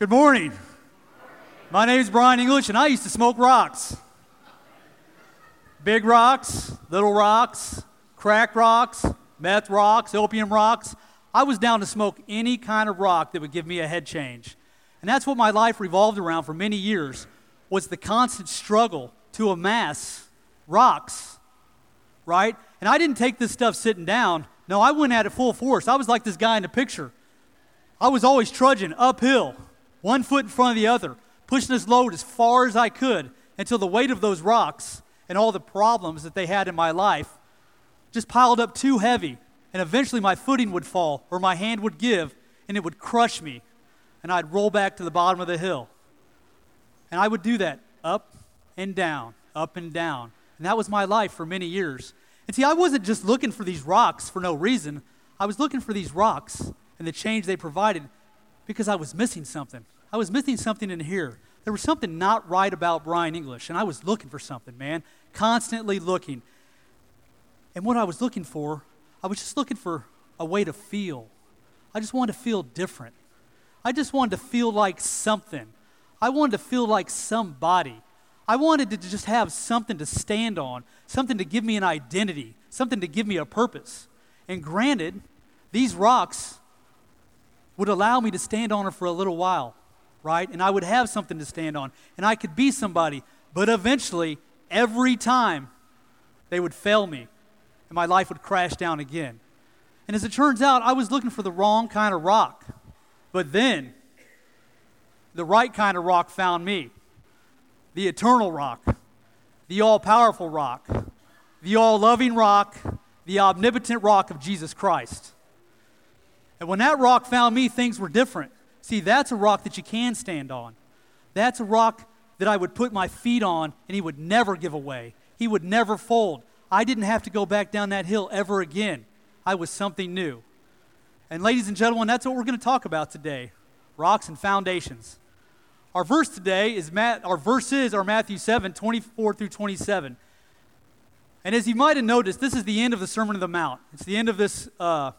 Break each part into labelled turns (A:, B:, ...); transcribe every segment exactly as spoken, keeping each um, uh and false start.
A: Good morning. My name is Brian English, and I used to smoke rocks. Big rocks, little rocks, crack rocks, meth rocks, opium rocks. I was down to smoke any kind of rock that would give me a head change. And that's what my life revolved around for many years, was the constant struggle to amass rocks, right? And I didn't take this stuff sitting down. No, I went at it full force. I was like this guy in the picture. I was always trudging uphill, one foot in front of the other, pushing this load as far as I could until the weight of those rocks and all the problems that they had in my life just piled up too heavy, and eventually my footing would fall or my hand would give and it would crush me, and I'd roll back to the bottom of the hill. And I would do that up and down, up and down. And that was my life for many years. And see, I wasn't just looking for these rocks for no reason. I was looking for these rocks and the change they provided because I was missing something. I was missing something in here. There was something not right about Brian English, and I was looking for something, man, constantly looking. And what I was looking for, I was just looking for a way to feel. I just wanted to feel different. I just wanted to feel like something. I wanted to feel like somebody. I wanted to just have something to stand on, something to give me an identity, something to give me a purpose. And granted, these rocks would allow me to stand on it for a little while, right? And I would have something to stand on, and I could be somebody. But eventually, every time, they would fail me, and my life would crash down again. And as it turns out, I was looking for the wrong kind of rock. But then, the right kind of rock found me. The eternal rock, the all-powerful rock, the all-loving rock, the omnipotent rock of Jesus Christ. And when that rock found me, things were different. See, that's a rock that you can stand on. That's a rock that I would put my feet on, and he would never give away. He would never fold. I didn't have to go back down that hill ever again. I was something new. And ladies and gentlemen, that's what we're going to talk about today, rocks and foundations. Our verse today is, Matt, our verses are Matthew seven, twenty-four through twenty-seven. And as you might have noticed, this is the end of the Sermon on the Mount. It's the end of this uh,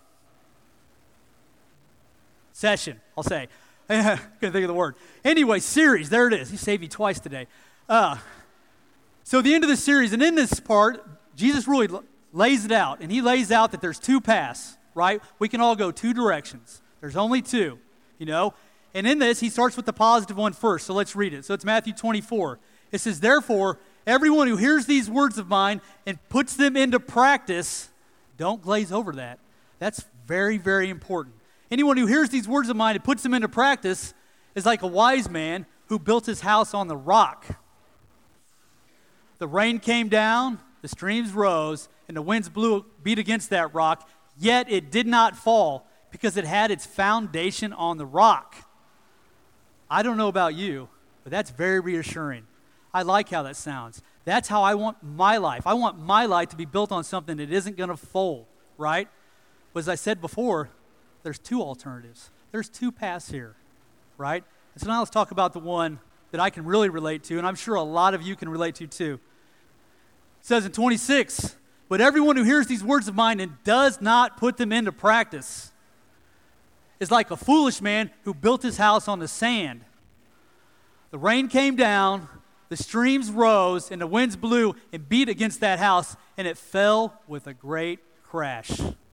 A: session, I'll say. I couldn't think of the word. Anyway, series, there it is. He saved me twice today. Uh, so the end of the series, and in this part, Jesus really l- lays it out. And he lays out that there's two paths, right? We can all go two directions. There's only two, you know. And in this, he starts with the positive one first. So let's read it. So it's Matthew twenty-four. It says, "Therefore, everyone who hears these words of mine and puts them into practice," don't glaze over that. That's very, very important. Anyone who hears these words of mine and puts them into practice is like a wise man who built his house on the rock. The rain came down, the streams rose, and the winds blew, beat against that rock, yet it did not fall because it had its foundation on the rock. I don't know about you, but that's very reassuring. I like how that sounds. That's how I want my life. I want my life to be built on something that isn't going to fold, right? But as I said before, there's two alternatives. There's two paths here, right? And so now let's talk about the one that I can really relate to, and I'm sure a lot of you can relate to too. It says in twenty-six, "But everyone who hears these words of mine and does not put them into practice is like a foolish man who built his house on the sand. The rain came down, the streams rose, and the winds blew and beat against that house, and it fell with a great crash."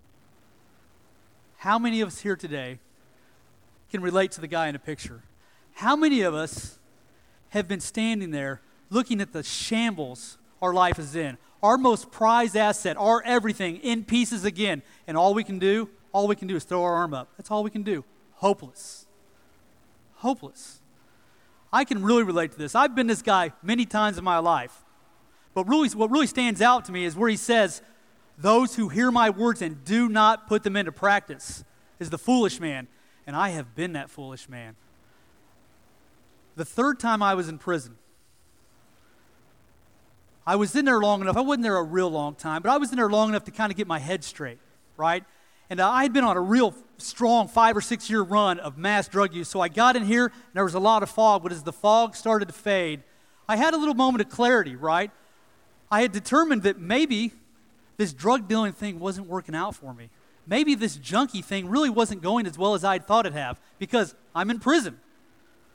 A: How many of us here today can relate to the guy in the picture? How many of us have been standing there looking at the shambles our life is in, our most prized asset, our everything in pieces again, and all we can do, all we can do is throw our arm up. That's all we can do. Hopeless. Hopeless. I can really relate to this. I've been this guy many times in my life. But really, what really stands out to me is where he says, "Those who hear my words and do not put them into practice is the foolish man." And I have been that foolish man. The third time I was in prison, I was in there long enough. I wasn't there a real long time, but I was in there long enough to kind of get my head straight, right? And I had been on a real strong five or six year run of mass drug use. So I got in here, and there was a lot of fog. But as the fog started to fade, I had a little moment of clarity, right? I had determined that maybe this drug dealing thing wasn't working out for me. Maybe this junkie thing really wasn't going as well as I'd thought it'd have, because I'm in prison.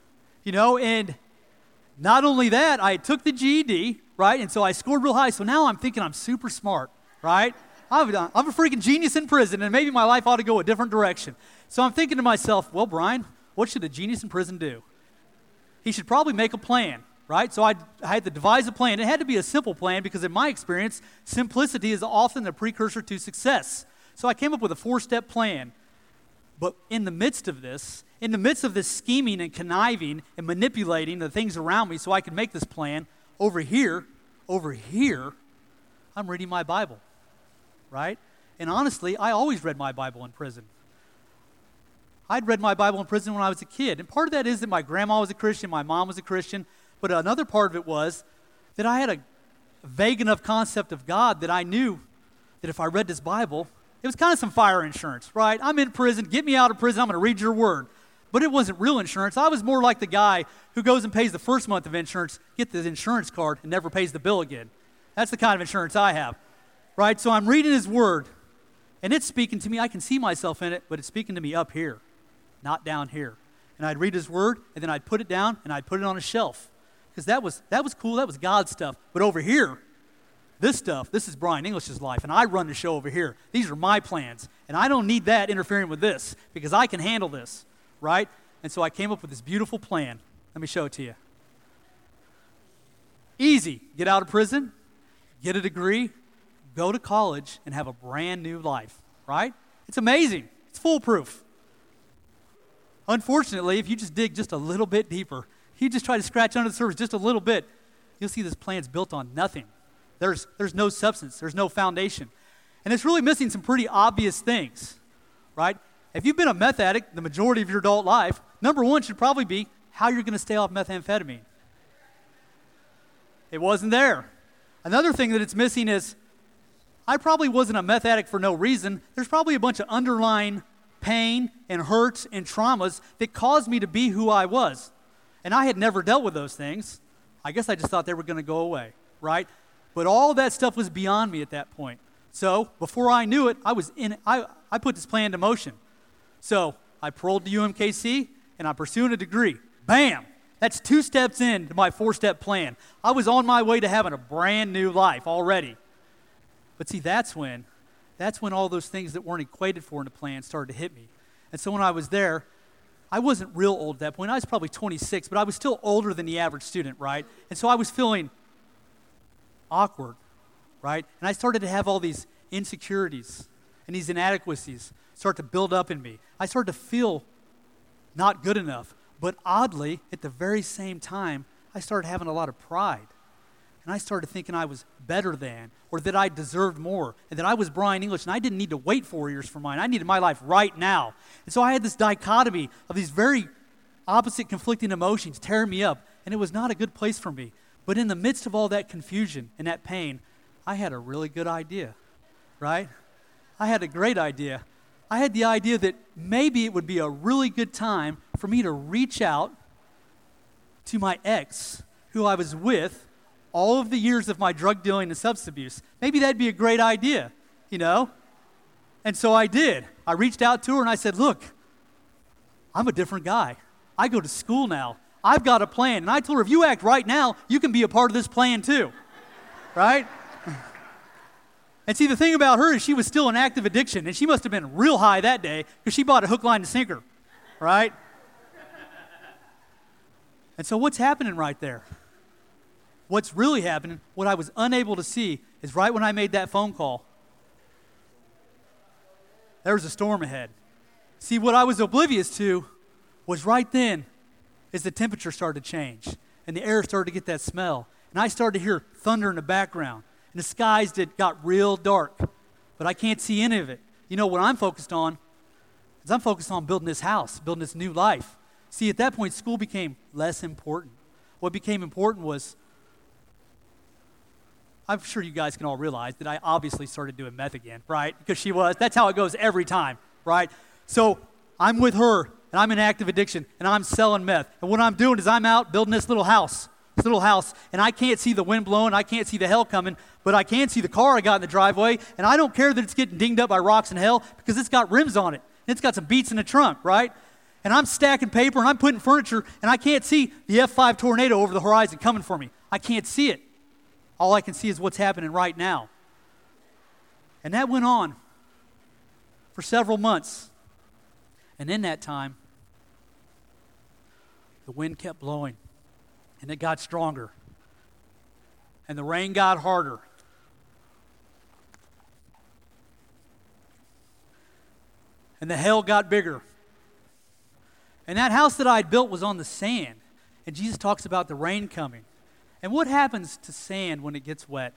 A: You know, and not only that, I took the G E D, right? And so I scored real high. So now I'm thinking I'm super smart, right? I'm a, I'm a freaking genius in prison, and maybe my life ought to go a different direction. So I'm thinking to myself, well, Brian, what should a genius in prison do? He should probably make a plan, right? So I, I had to devise a plan. It had to be a simple plan because in my experience, simplicity is often the precursor to success. So I came up with a four-step plan. But in the midst of this, in the midst of this scheming and conniving and manipulating the things around me so I could make this plan, over here, over here, I'm reading my Bible, right? And honestly, I always read my Bible in prison. I'd read my Bible in prison when I was a kid. And part of that is that my grandma was a Christian, my mom was a Christian. But another part of it was that I had a vague enough concept of God that I knew that if I read this Bible, it was kind of some fire insurance, right? I'm in prison. Get me out of prison. I'm going to read your word. But it wasn't real insurance. I was more like the guy who goes and pays the first month of insurance, gets the insurance card, and never pays the bill again. That's the kind of insurance I have, right? So I'm reading his word, and it's speaking to me. I can see myself in it, but it's speaking to me up here, not down here. And I'd read his word, and then I'd put it down, and I'd put it on a shelf. Because that was, that was cool. That was God's stuff. But over here, this stuff, this is Brian English's life, and I run the show over here. These are my plans, and I don't need that interfering with this because I can handle this, right? And so I came up with this beautiful plan. Let me show it to you. Easy. Get out of prison, get a degree, go to college, and have a brand new life, right? It's amazing. It's foolproof. Unfortunately, if you just dig just a little bit deeper, you just try to scratch under the surface just a little bit, you'll see this plan's built on nothing. There's, there's no substance. There's no foundation. And it's really missing some pretty obvious things, right? If you've been a meth addict the majority of your adult life, number one should probably be how you're going to stay off methamphetamine. It wasn't there. Another thing that it's missing is I probably wasn't a meth addict for no reason. There's probably a bunch of underlying pain and hurts and traumas that caused me to be who I was. And I had never dealt with those things. I guess I just thought they were going to go away, right? But all that stuff was beyond me at that point. So before I knew it, I was in. I, I put this plan into motion. So I paroled to U M K C, and I'm pursuing a degree. Bam! That's two steps into my four-step plan. I was on my way to having a brand new life already. But see, that's when, that's when all those things that weren't equated for in the plan started to hit me. And so when I was there, I wasn't real old at that point. I was probably twenty-six, but I was still older than the average student, right? And so I was feeling awkward, right? And I started to have all these insecurities and these inadequacies start to build up in me. I started to feel not good enough. But oddly, at the very same time, I started having a lot of pride. And I started thinking I was better than, or that I deserved more, and that I was Brian English, and I didn't need to wait four years for mine. I needed my life right now. And so I had this dichotomy of these very opposite conflicting emotions tearing me up, and it was not a good place for me. But in the midst of all that confusion and that pain, I had a really good idea, right? I had a great idea. I had the idea that maybe it would be a really good time for me to reach out to my ex, who I was with all of the years of my drug dealing and substance abuse. Maybe that'd be a great idea, you know? And so I did. I reached out to her and I said, look, I'm a different guy. I go to school now. I've got a plan. And I told her, if you act right now, you can be a part of this plan too, right? And see, the thing about her is she was still in active addiction, and she must have been real high that day because she bought a hook, line, and sinker, right? And so what's happening right there? What's really happening, what I was unable to see, is right when I made that phone call, there was a storm ahead. See, what I was oblivious to was right then as the temperature started to change and the air started to get that smell. And I started to hear thunder in the background. And the skies did, got real dark. But I can't see any of it. You know what I'm focused on is I'm focused on building this house, building this new life. See, at that point, school became less important. What became important was, I'm sure you guys can all realize that I obviously started doing meth again, right? Because she was. That's how it goes every time, right? So I'm with her, and I'm in active addiction, and I'm selling meth. And what I'm doing is I'm out building this little house, this little house, and I can't see the wind blowing, I can't see the hell coming, but I can see the car I got in the driveway, and I don't care that it's getting dinged up by rocks and hell because it's got rims on it, and it's got some beats in the trunk, right? and I'm stacking paper, and I'm putting furniture, and I can't see the F five tornado over the horizon coming for me. I can't see it. All I can see is what's happening right now. And that went on for several months. And in that time, the wind kept blowing, and it got stronger, and the rain got harder. And the hail got bigger. And that house that I had built was on the sand. And Jesus talks about the rain coming. And what happens to sand when it gets wet?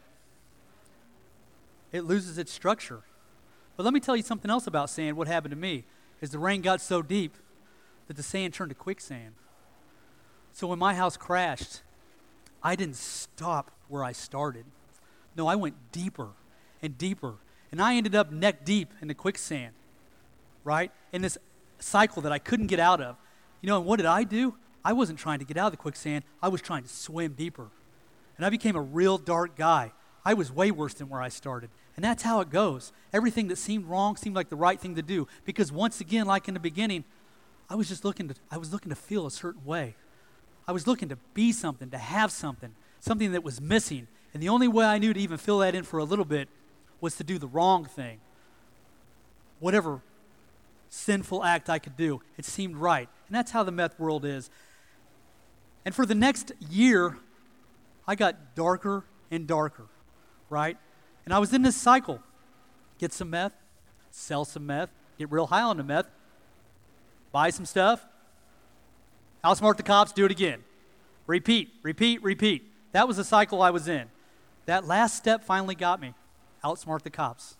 A: It loses its structure. But let me tell you something else about sand. What happened to me is the rain got so deep that the sand turned to quicksand. So when my house crashed, I didn't stop where I started. No, I went deeper and deeper. And I ended up neck deep in the quicksand, right? In this cycle that I couldn't get out of. You know, and what did I do? I wasn't trying to get out of the quicksand. I was trying to swim deeper. And I became a real dark guy. I was way worse than where I started. And that's how it goes. Everything that seemed wrong seemed like the right thing to do. Because once again, like in the beginning, I was just looking to, I was looking to feel a certain way. I was looking to be something, to have something, something that was missing. And the only way I knew to even fill that in for a little bit was to do the wrong thing. Whatever sinful act I could do, it seemed right. And that's how the meth world is. And for the next year, I got darker and darker, right? And I was in this cycle. Get some meth, sell some meth, get real high on the meth, buy some stuff, outsmart the cops, do it again. Repeat, repeat, repeat. That was the cycle I was in. That last step finally got me. Outsmart the cops.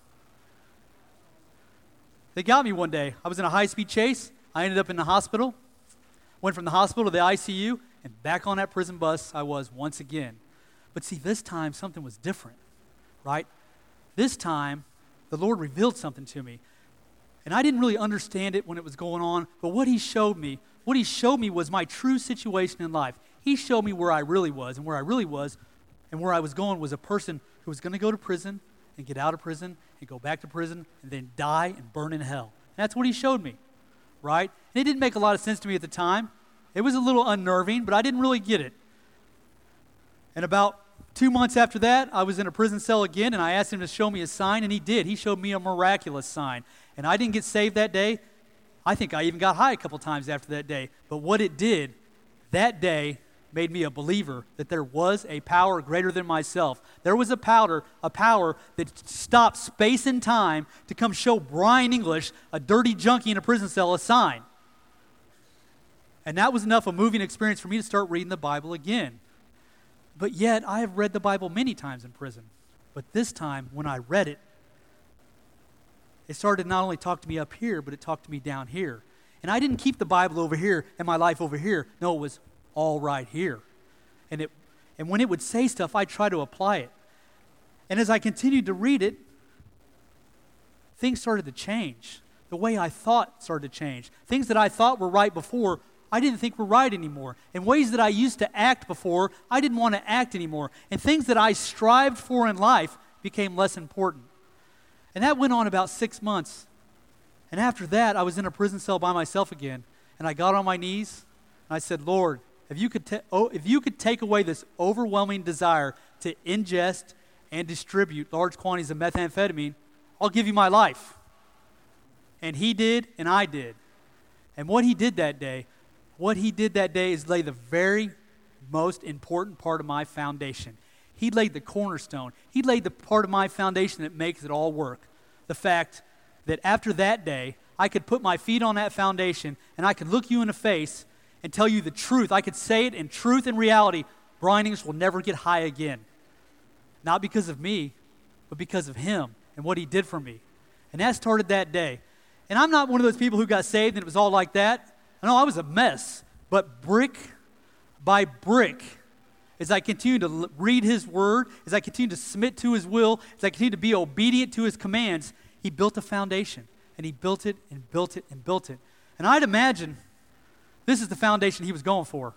A: They got me one day. I was in a high-speed chase. I ended up in the hospital. Went from the hospital to the I C U, and back on that prison bus I was once again. But see, this time something was different, right? This time, the Lord revealed something to me. And I didn't really understand it when it was going on, but what he showed me, what he showed me was my true situation in life. He showed me where I really was, and where I really was, and where I was going was a person who was going to go to prison and get out of prison and go back to prison and then die and burn in hell. And that's what he showed me, right? And it didn't make a lot of sense to me at the time. It was a little unnerving, but I didn't really get it. And about two months after that, I was in a prison cell again, and I asked him to show me a sign, and he did. He showed me a miraculous sign. And I didn't get saved that day. I think I even got high a couple times after that day. But what it did, that day made me a believer that there was a power greater than myself. There was a power, a power that stopped space and time to come show Brian English, a dirty junkie in a prison cell, a sign. And that was enough of a moving experience for me to start reading the Bible again. But yet, I have read the Bible many times in prison. But this time, when I read it, it started to not only talk to me up here, but it talked to me down here. And I didn't keep the Bible over here and my life over here. No, it was all right here. And it, and when it would say stuff, I'd try to apply it. And as I continued to read it, things started to change. The way I thought started to change. Things that I thought were right before, I didn't think were right anymore. And ways that I used to act before, I didn't want to act anymore. And things that I strived for in life became less important. And that went on about six months. And after that, I was in a prison cell by myself again. And I got on my knees, and I said, Lord, if you could, ta- oh, if you could take away this overwhelming desire to ingest and distribute large quantities of methamphetamine, I'll give you my life. And he did, and I did. And what he did that day, what he did that day is lay the very most important part of my foundation. He laid the cornerstone. He laid the part of my foundation that makes it all work. The fact that after that day, I could put my feet on that foundation and I could look you in the face and tell you the truth. I could say it in truth and reality. Brian English will never get high again. Not because of me, but because of him and what he did for me. And that started that day. And I'm not one of those people who got saved and it was all like that. No, I was a mess. But brick by brick, as I continue to l- read his word, as I continue to submit to his will, as I continue to be obedient to his commands, he built a foundation. And he built it and built it and built it. And I'd imagine this is the foundation he was going for.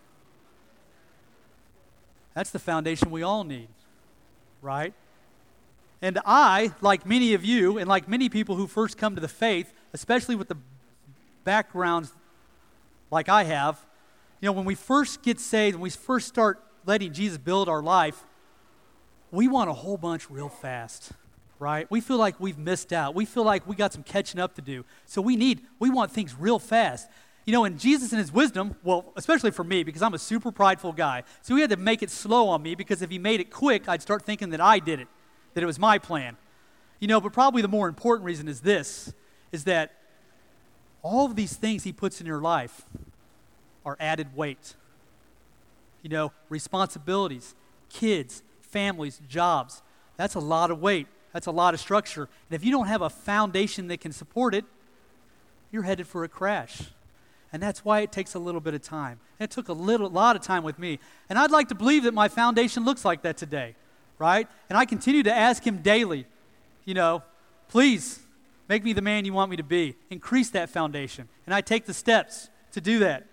A: That's the foundation we all need, right? And I, like many of you, and like many people who first come to the faith, especially with the backgrounds like I have, you know, when we first get saved, when we first start letting Jesus build our life, we want a whole bunch real fast, right? We feel like we've missed out. We feel like we got some catching up to do. So we need, we want things real fast. You know, and Jesus in his wisdom, well, especially for me, because I'm a super prideful guy, so he had to make it slow on me, because if he made it quick, I'd start thinking that I did it, that it was my plan. You know, but probably the more important reason is this, is that all of these things he puts in your life are added weight. You know, responsibilities, kids, families, jobs. That's a lot of weight. That's a lot of structure. And if you don't have a foundation that can support it, you're headed for a crash. And that's why it takes a little bit of time. And it took a little, lot of time with me. And I'd like to believe that my foundation looks like that today, right? And I continue to ask him daily, you know, please make me the man you want me to be. Increase that foundation. And I take the steps to do that.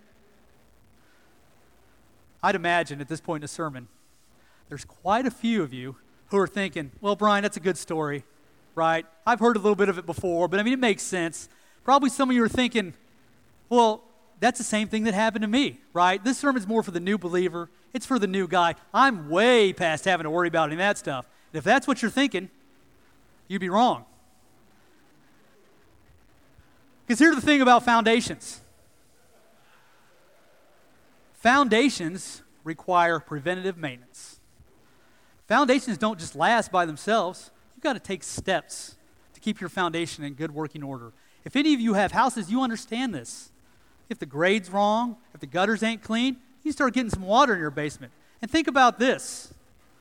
A: I'd imagine at this point in the sermon, there's quite a few of you who are thinking, well, Brian, that's a good story, right? I've heard a little bit of it before, but I mean, it makes sense. Probably some of you are thinking, well, that's the same thing that happened to me, right? This sermon's more for the new believer. It's for the new guy. I'm way past having to worry about any of that stuff. And if that's what you're thinking, you'd be wrong. Because here's the thing about foundations. Foundations require preventative maintenance. Foundations don't just last by themselves. You've got to take steps to keep your foundation in good working order. If any of you have houses, you understand this. If the grade's wrong, if the gutters ain't clean, you start getting some water in your basement. And think about this.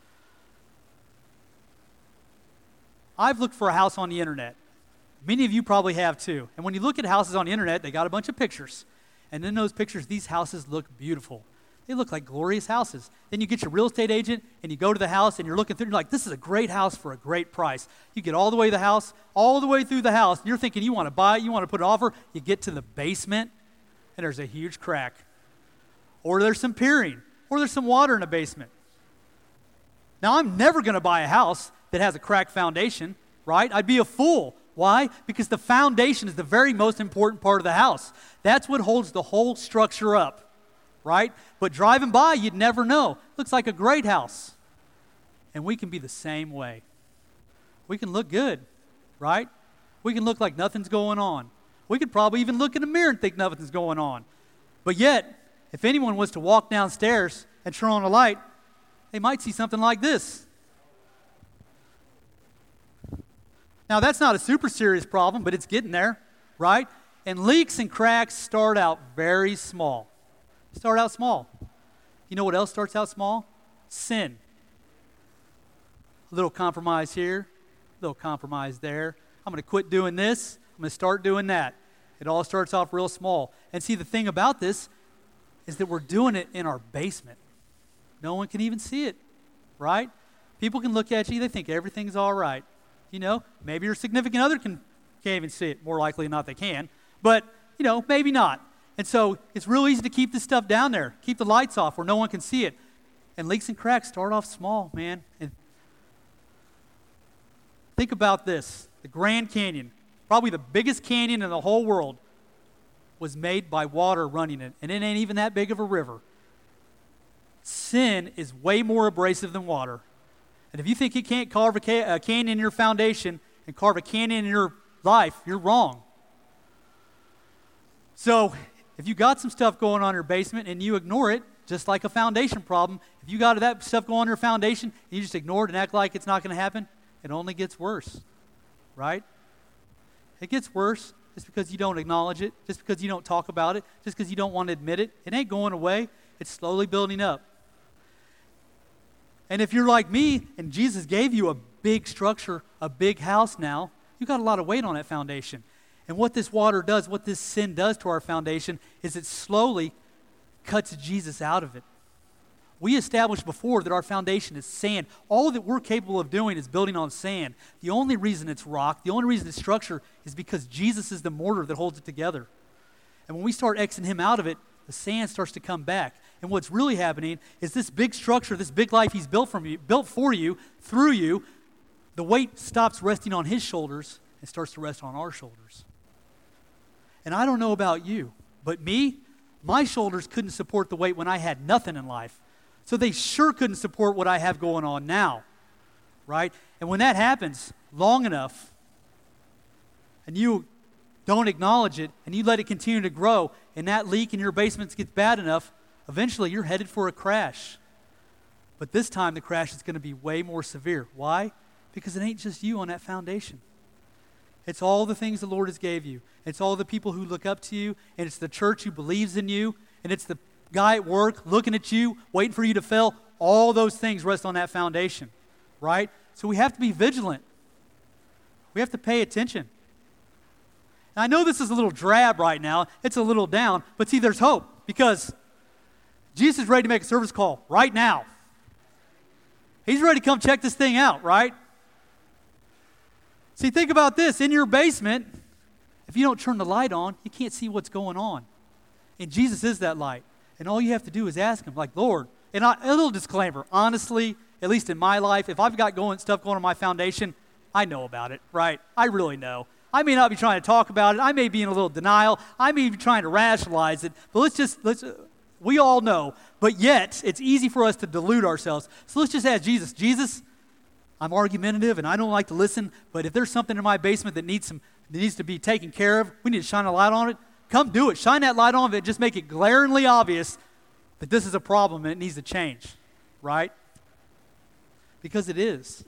A: I've looked for a house on the internet. Many of you probably have too. And when you look at houses on the internet, they got a bunch of pictures. And in those pictures, these houses look beautiful. They look like glorious houses. Then you get your real estate agent, and you go to the house, and you're looking through, and you're like, this is a great house for a great price. You get all the way to the house, all the way through the house, and you're thinking you want to buy it, you want to put an offer. You get to the basement, and there's a huge crack. Or there's some peering, or there's some water in the basement. Now, I'm never going to buy a house that has a cracked foundation, right? I'd be a fool. Why? Because the foundation is the very most important part of the house. That's what holds the whole structure up, right? But driving by, you'd never know. Looks like a great house. And we can be the same way. We can look good, right? We can look like nothing's going on. We could probably even look in the mirror and think nothing's going on. But yet, if anyone was to walk downstairs and turn on a light, they might see something like this. Now, that's not a super serious problem, but it's getting there, right? And leaks and cracks start out very small. Start out small. You know what else starts out small? Sin. A little compromise here, a little compromise there. I'm going to quit doing this. I'm going to start doing that. It all starts off real small. And see, the thing about this is that we're doing it in our basement. No one can even see it, right? People can look at you, they think everything's all right. You know, maybe your significant other can, can't even see it. More likely than not, they can. But, you know, maybe not. And so it's real easy to keep this stuff down there. Keep the lights off where no one can see it. And leaks and cracks start off small, man. And think about this. The Grand Canyon, probably the biggest canyon in the whole world, was made by water running it. And it ain't even that big of a river. Sin is way more abrasive than water. And if you think you can't carve a, ca- a canyon in your foundation and carve a canyon in your life, you're wrong. So if you got some stuff going on in your basement and you ignore it, just like a foundation problem, if you got that stuff going on in your foundation and you just ignore it and act like it's not going to happen, it only gets worse, right? It gets worse just because you don't acknowledge it, just because you don't talk about it, just because you don't want to admit it. It ain't going away. It's slowly building up. And if you're like me and Jesus gave you a big structure, a big house now, you got a lot of weight on that foundation. And what this water does, what this sin does to our foundation, is it slowly cuts Jesus out of it. We established before that our foundation is sand. All that we're capable of doing is building on sand. The only reason it's rock, the only reason it's structure is because Jesus is the mortar that holds it together. And when we start Xing him out of it, the sand starts to come back. And what's really happening is this big structure, this big life he's built from you, built for you, through you, the weight stops resting on his shoulders and starts to rest on our shoulders. And I don't know about you, but me, My shoulders couldn't support the weight when I had nothing in life. So they sure couldn't support what I have going on now, right? And when that happens long enough, and you don't acknowledge it, and you let it continue to grow, and that leak in your basement gets bad enough, eventually you're headed for a crash. But this time the crash is going to be way more severe. Why? Because it ain't just you on that foundation. It's all the things the Lord has gave you. It's all the people who look up to you, and it's the church who believes in you, and it's the guy at work looking at you, waiting for you to fail. All those things rest on that foundation, right? So we have to be vigilant. We have to pay attention. And I know this is a little drab right now. It's a little down, but see, there's hope because Jesus is ready to make a service call right now. He's ready to come check this thing out, right? See, think about this. In your basement, if you don't turn the light on, you can't see what's going on. And Jesus is that light. And all you have to do is ask him, like, Lord, and I, a little disclaimer, honestly, at least in my life, if I've got going stuff going on my foundation, I know about it, right? I really know. I may not be trying to talk about it. I may be in a little denial. I may be trying to rationalize it. But let's just, let's, uh, we all know. But yet, it's easy for us to delude ourselves. So let's just ask Jesus, Jesus, I'm argumentative and I don't like to listen, but if there's something in my basement that needs some that needs to be taken care of, we need to shine a light on it. Come do it. Shine that light on it. Just make it glaringly obvious that this is a problem and it needs to change, right? Because it is.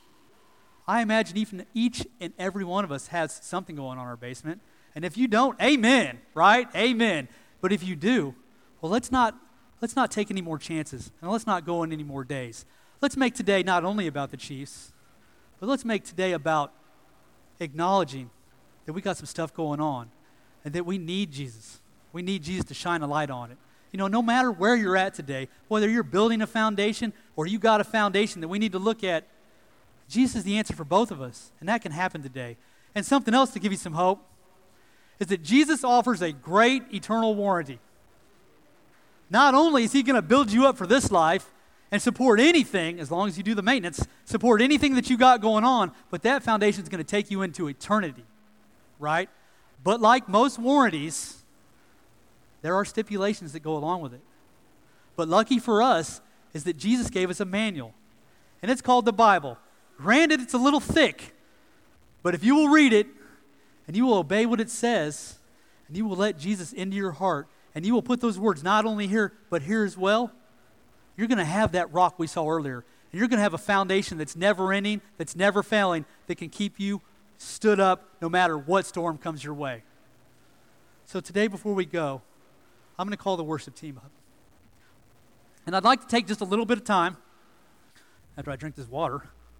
A: I imagine even each and every one of us has something going on in our basement. And if you don't, amen, right? Amen. But if you do, well, let's not let's not take any more chances and let's not go in any more days. Let's make today not only about the Chiefs, but let's make today about acknowledging that we got some stuff going on and that we need Jesus. We need Jesus to shine a light on it. You know, no matter where you're at today, whether you're building a foundation or you got a foundation that we need to look at, Jesus is the answer for both of us, and that can happen today. And something else to give you some hope is that Jesus offers a great eternal warranty. Not only is he going to build you up for this life, and support anything, as long as you do the maintenance, support anything that you got going on, but that foundation is going to take you into eternity, right? But like most warranties, there are stipulations that go along with it. But lucky for us is that Jesus gave us a manual, and it's called the Bible. Granted, it's a little thick, but if you will read it, and you will obey what it says, and you will let Jesus into your heart, and you will put those words not only here, but here as well, you're going to have that rock we saw earlier. And you're going to have a foundation that's never ending, that's never failing, that can keep you stood up no matter what storm comes your way. So today, before we go, I'm going to call the worship team up. And I'd like to take just a little bit of time, after I drink this water,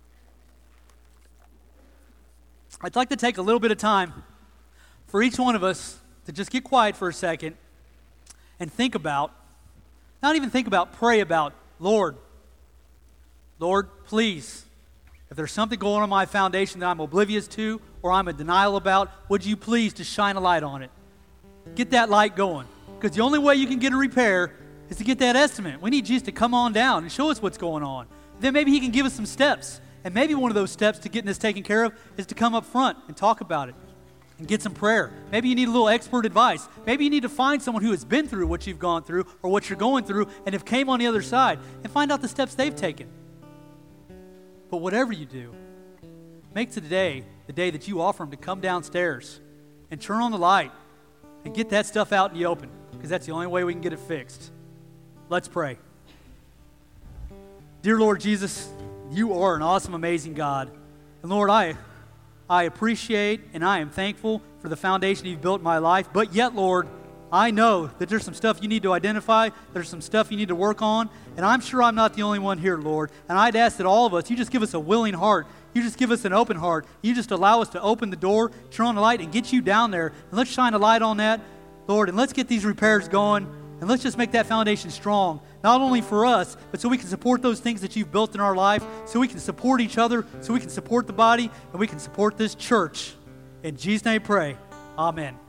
A: I'd like to take a little bit of time for each one of us to just get quiet for a second and think about Not even think about, pray about, Lord, Lord, please, if there's something going on in my foundation that I'm oblivious to or I'm in denial about, would you please just shine a light on it? Get that light going. Because the only way you can get a repair is to get that estimate. We need Jesus to come on down and show us what's going on. Then maybe he can give us some steps. And maybe one of those steps to getting this taken care of is to come up front and talk about it. And get some prayer. Maybe you need a little expert advice. Maybe you need to find someone who has been through what you've gone through or what you're going through and have came on the other side and find out the steps they've taken. But whatever you do, make today the day that you offer them to come downstairs and turn on the light and get that stuff out in the open, because that's the only way we can get it fixed. Let's pray. Dear Lord Jesus, you are an awesome, amazing God. And Lord, I... I appreciate and I am thankful for the foundation you've built in my life. But yet, Lord, I know that there's some stuff you need to identify. There's some stuff you need to work on. And I'm sure I'm not the only one here, Lord. And I'd ask that all of us, you just give us a willing heart. You just give us an open heart. You just allow us to open the door, turn on the light, and get you down there. And let's shine a light on that, Lord. And let's get these repairs going. And let's just make that foundation strong, not only for us, but so we can support those things that you've built in our life, so we can support each other, so we can support the body, and we can support this church. In Jesus' name I pray. Amen.